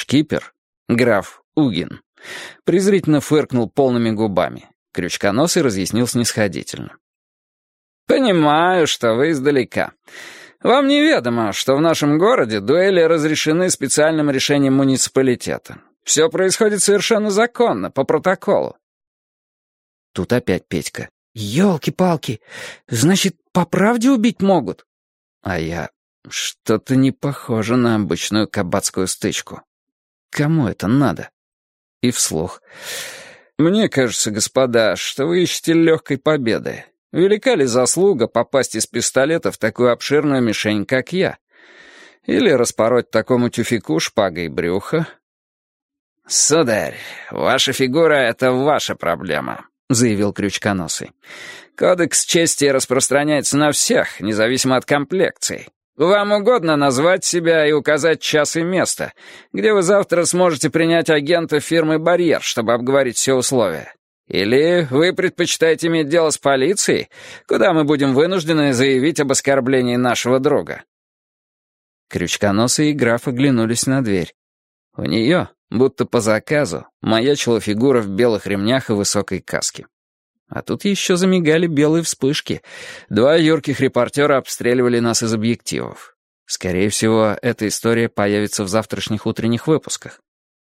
Шкипер, граф Угин, презрительно фыркнул полными губами. Крючконосый разъяснил снисходительно. «Понимаю, что вы издалека. Вам неведомо, что в нашем городе дуэли разрешены специальным решением муниципалитета. Все происходит совершенно законно, по протоколу». Тут опять Петька. «Елки-палки, значит, по правде убить могут?» А я... Что-то не похоже на обычную кабацкую стычку. Кому это надо? И вслух. «Мне кажется, господа, что вы ищете легкой победы. Велика ли заслуга попасть из пистолета в такую обширную мишень, как я? Или распороть такому тюфику шпагой брюхо?» «Сударь, ваша фигура — это ваша проблема», — заявил Крючконосый. «Кодекс чести распространяется на всех, независимо от комплекции. Вам угодно назвать себя и указать час и место, где вы завтра сможете принять агента фирмы «Барьер», чтобы обговорить все условия. Или вы предпочитаете иметь дело с полицией, куда мы будем вынуждены заявить об оскорблении нашего друга?» Крючконосый и граф оглянулись на дверь. У нее, будто по заказу, маячила фигура в белых ремнях и высокой каске. А тут еще замигали белые вспышки. Два юрких репортера обстреливали нас из объективов. Скорее всего, эта история появится в завтрашних утренних выпусках.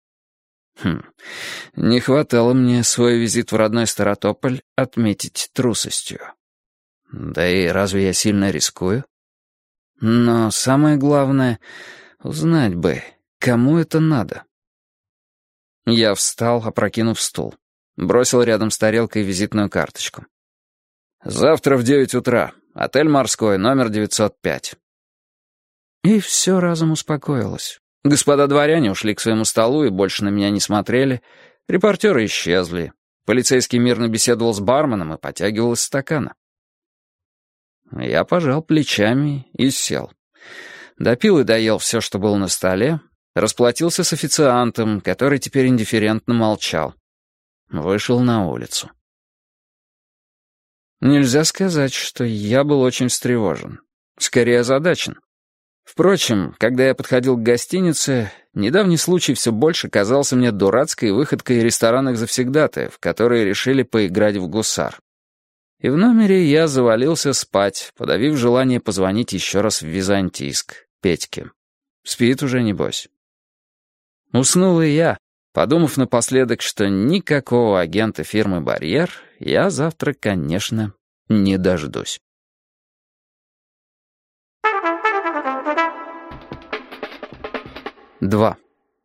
Не хватало мне свой визит в родной Старотополь отметить трусостью. Да и разве я сильно рискую? Но самое главное — узнать бы, кому это надо. Я встал, опрокинув стул. Бросил рядом с тарелкой визитную карточку. «Завтра в 9 утра. Отель «Морской», номер 905». И все разом успокоилось. Господа дворяне ушли к своему столу и больше на меня не смотрели. Репортеры исчезли. Полицейский мирно беседовал с барменом и потягивал из стакана. Я пожал плечами и сел. Допил и доел все, что было на столе. Расплатился с официантом, который теперь индифферентно молчал. Вышел на улицу. Нельзя сказать, что я был очень встревожен. Скорее озадачен. Впрочем, когда я подходил к гостинице, недавний случай все больше казался мне дурацкой выходкой ресторанных завсегдатаев, которые решили поиграть в гусар. И в номере я завалился спать, подавив желание позвонить еще раз в Византийск, Петьке. Спит уже, небось. Уснул и я, подумав напоследок, что никакого агента фирмы «Барьер» я завтра, конечно, не дождусь. Два.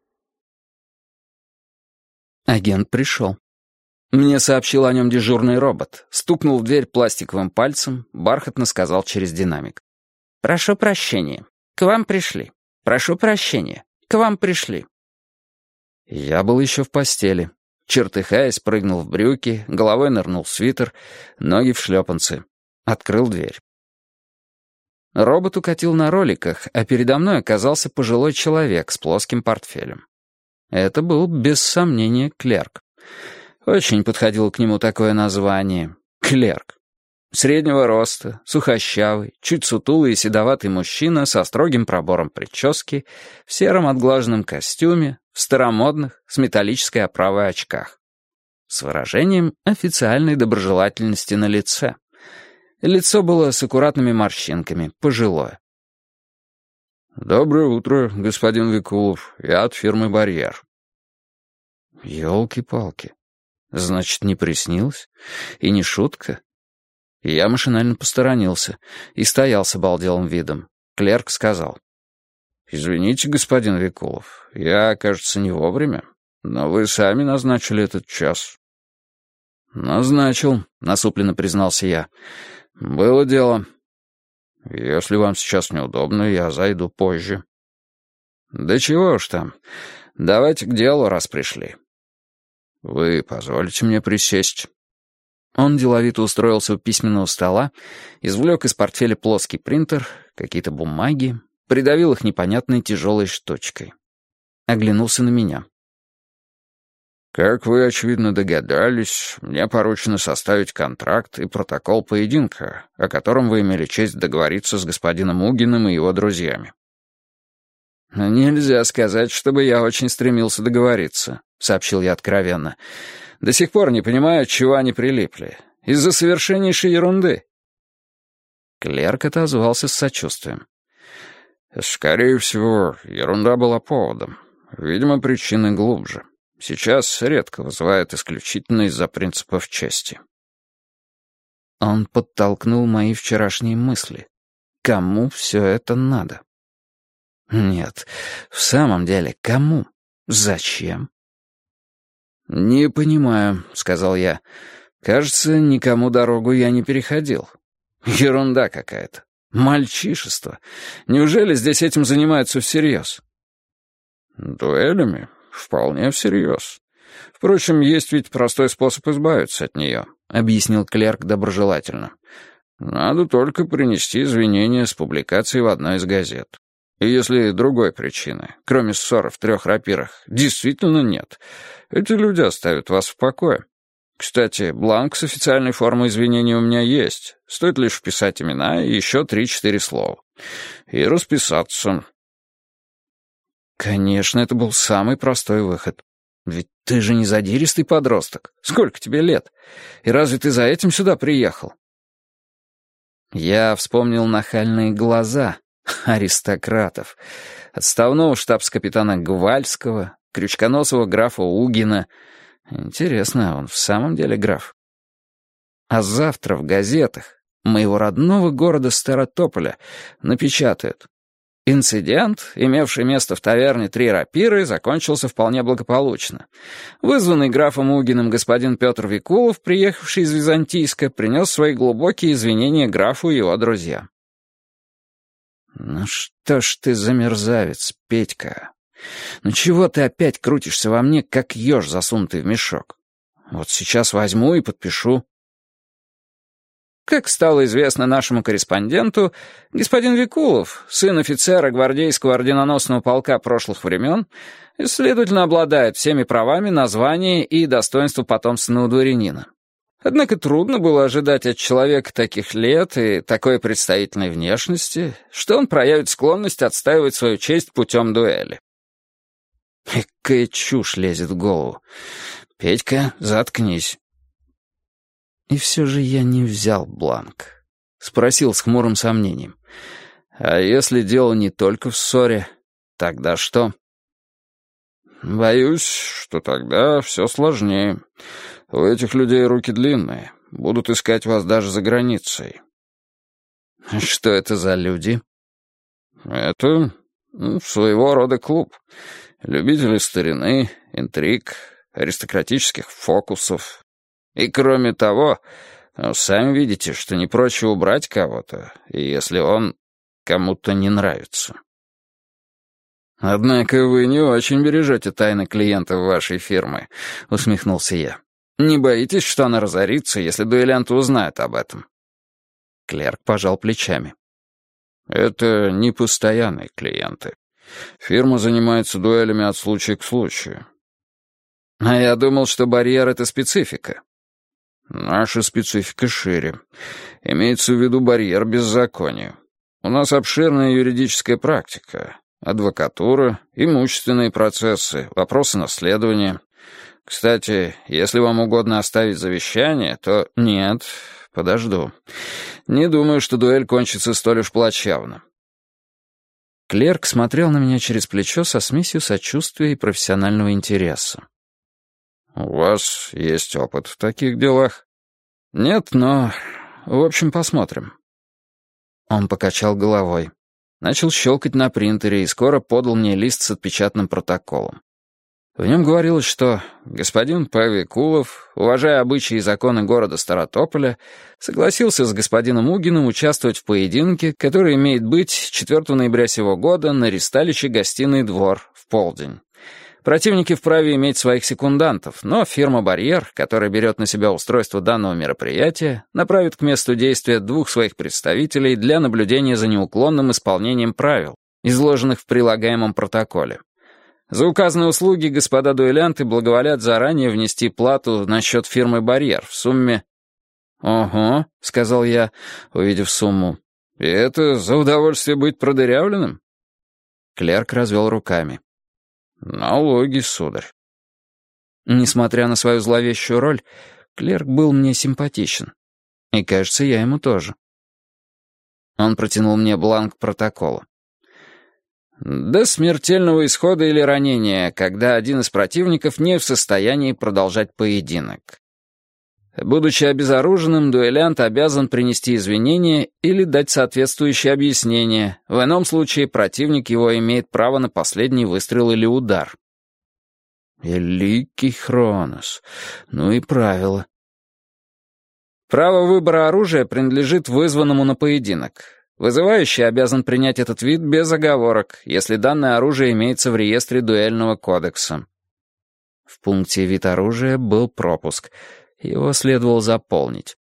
Агент пришел. Мне сообщил о нем дежурный робот, стукнул в дверь пластиковым пальцем, бархатно сказал через динамик. «Прошу прощения, к вам пришли. Прошу прощения, к вам пришли». Я был еще в постели. Чертыхаясь, прыгнул в брюки, головой нырнул в свитер, ноги в шлепанцы. Открыл дверь. Робот укатил на роликах, а передо мной оказался пожилой человек с плоским портфелем. Это был, без сомнения, клерк. Очень подходило к нему такое название — клерк. Среднего роста, сухощавый, чуть сутулый и седоватый мужчина со строгим пробором прически, в сером отглаженном костюме, в старомодных, с металлической оправой очках. С выражением официальной доброжелательности на лице. Лицо было с аккуратными морщинками, пожилое. «Доброе утро, господин Викулов. Я от фирмы «Барьер». Ёлки-палки. Значит, не приснилось? И не шутка? Я машинально посторонился и стоял с обалделым видом. Клерк сказал. «Извините, господин Викулов, я, кажется, не вовремя, но вы сами назначили этот час». «Назначил», — насупленно признался я. «Было дело. Если вам сейчас неудобно, я зайду позже». «Да чего уж там. Давайте к делу, раз пришли». «Вы позволите мне присесть?» Он деловито устроился у письменного стола, извлек из портфеля плоский принтер, какие-то бумаги, придавил их непонятной тяжелой штучкой. Оглянулся на меня. «Как вы, очевидно, догадались, мне поручено составить контракт и протокол поединка, о котором вы имели честь договориться с господином Угиным и его друзьями». «Нельзя сказать, чтобы я очень стремился договориться», — сообщил я откровенно. «До сих пор не понимаю, чего они прилипли. Из-за совершеннейшей ерунды». Клерк отозвался с сочувствием. «Скорее всего, ерунда была поводом. Видимо, причины глубже. Сейчас редко вызывает исключительно из-за принципов чести». Он подтолкнул мои вчерашние мысли. Кому все это надо? Нет, в самом деле, кому? Зачем? «Не понимаю», — сказал я. «Кажется, никому дорогу я не переходил. Ерунда какая-то. Мальчишество. Неужели здесь этим занимаются всерьез?» «Дуэлями? Вполне всерьез. Впрочем, есть ведь простой способ избавиться от нее», — объяснил клерк доброжелательно. «Надо только принести извинения с публикацией в одной из газет. И если другой причины, кроме ссоры в 3 рапирах, действительно нет, эти люди оставят вас в покое. Кстати, бланк с официальной формой извинений у меня есть. Стоит лишь вписать имена и еще 3-4 слова. И расписаться». Конечно, это был самый простой выход. Ведь ты же не задиристый подросток. Сколько тебе лет? И разве ты за этим сюда приехал? Я вспомнил нахальные глаза аристократов. Отставного штабс-капитана Гвальского, крючконосого графа Угина. Интересно, он в самом деле граф? А завтра в газетах моего родного города Старотополя напечатают: инцидент, имевший место в таверне «Три рапиры», закончился вполне благополучно. Вызванный графом Угиным господин Петр Викулов, приехавший из Византийска, принес свои глубокие извинения графу и его друзьям. «Ну что ж ты за мерзавец, Петька? Ну чего ты опять крутишься во мне, как еж, засунутый в мешок? Вот сейчас возьму и подпишу». Как стало известно нашему корреспонденту, господин Викулов, сын офицера гвардейского орденоносного полка прошлых времен, и, следовательно, обладает всеми правами на звание и достоинство потомственного дворянина. Однако трудно было ожидать от человека таких лет и такой представительной внешности, что он проявит склонность отстаивать свою честь путем дуэли. Какая чушь лезет в голову. «Петька, заткнись». И все же я не взял бланк. Спросил с хмурым сомнением. «А если дело не только в ссоре, тогда что?» «Боюсь, что тогда все сложнее. У этих людей руки длинные. Будут искать вас даже за границей». «Что это за люди?» «Это своего рода клуб. Любители старины, интриг, аристократических фокусов. И кроме того, сами видите, что не проще убрать кого-то, если он кому-то не нравится». «Однако вы не очень бережете тайны клиентов вашей фирмы», — усмехнулся я. «Не боитесь, что она разорится, если дуэлянты узнают об этом?» Клерк пожал плечами. «Это не постоянные клиенты. Фирма занимается дуэлями от случая к случаю». «А я думал, что барьер — это специфика». «Наша специфика шире. Имеется в виду барьер беззаконию. У нас обширная юридическая практика. Адвокатура, имущественные процессы, вопросы наследования. Кстати, если вам угодно оставить завещание, то нет, подожду. Не думаю, что дуэль кончится столь уж плачевно». Клерк смотрел на меня через плечо со смесью сочувствия и профессионального интереса. «У вас есть опыт в таких делах?» «Нет, но... В общем, посмотрим». Он покачал головой. Начал щелкать на принтере и скоро подал мне лист с отпечатанным протоколом. В нем говорилось, что господин П. Викулов, уважая обычаи и законы города Старотополя, согласился с господином Угиным участвовать в поединке, который имеет быть 4 ноября сего года на ристалище «Гостиный двор» в полдень. Противники вправе иметь своих секундантов, но фирма «Барьер», которая берет на себя устройство данного мероприятия, направит к месту действия 2 своих представителей для наблюдения за неуклонным исполнением правил, изложенных в прилагаемом протоколе. За указанные услуги господа дуэлянты благоволят заранее внести плату на счет фирмы «Барьер» в сумме... «Ого», — сказал я, увидев сумму. «И это за удовольствие быть продырявленным?» Клерк развел руками. «Налоги, сударь». Несмотря на свою зловещую роль, клерк был мне симпатичен. И, кажется, я ему тоже. Он протянул мне бланк протокола. До смертельного исхода или ранения, когда один из противников не в состоянии продолжать поединок. Будучи обезоруженным, дуэлянт обязан принести извинения или дать соответствующее объяснение. В ином случае противник его имеет право на последний выстрел или удар. Великий Хронос. Ну и правила. Право выбора оружия принадлежит вызванному на поединок. Вызывающий обязан принять этот вид без оговорок, если данное оружие имеется в реестре дуэльного кодекса. В пункте «Вид оружия» был пропуск. Его следовало заполнить.